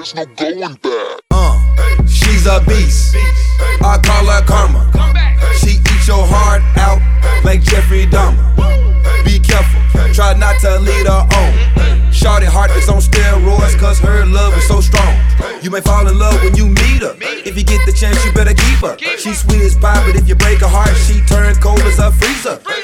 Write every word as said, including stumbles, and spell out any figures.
there's no going back. Uh, she's a beast, I call her karma. She eats your heart out like Jeffrey Dahmer. Be careful, try not to lead her on. Shorty heart is on steroids, cause her love is so strong. You may fall in love when you meet her. If you get the chance, you better keep her. She sweet as pie, but if you break her heart, she turn cold as a freezer.